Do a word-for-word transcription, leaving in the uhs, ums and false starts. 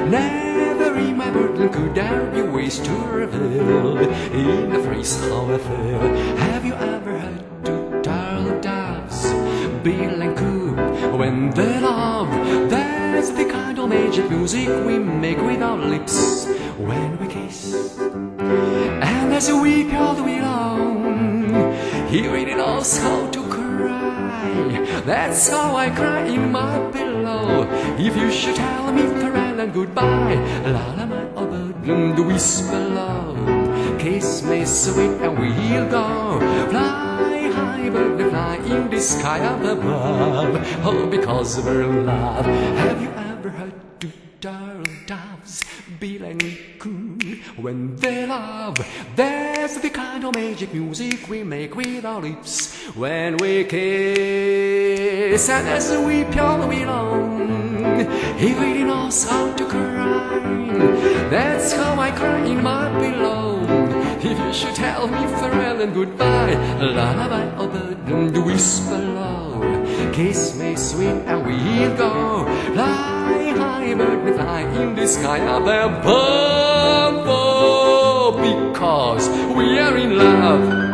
Never in my world could there be ways to reveal in the phrase how I feel. Have you ever heard two turtle doves bill and coo when they love? That's the kind of magic music we make with our lips when we kiss. And as we weep all the way long, he really knows how to cry. That's how I cry in my pillow. If you should tell me farewell and goodbye, la la my oh bird, the whisper love, kiss me sweet and we'll go. Fly high, bird, fly in the sky up above. Oh, because we're in love. Have you ever heard two turtle doves bill and coo when they love? That's the kind of magic music we make with our lips when we kiss. And as we weep all the way long, he really knows how to cry. That's how I cry in my pillow. If you should tell me farewell and goodbye, lullaby, oh bird, the whisper low, kiss me sweet and we'll go. Fly high, bird, fly in the sky up above, oh, because we are in love.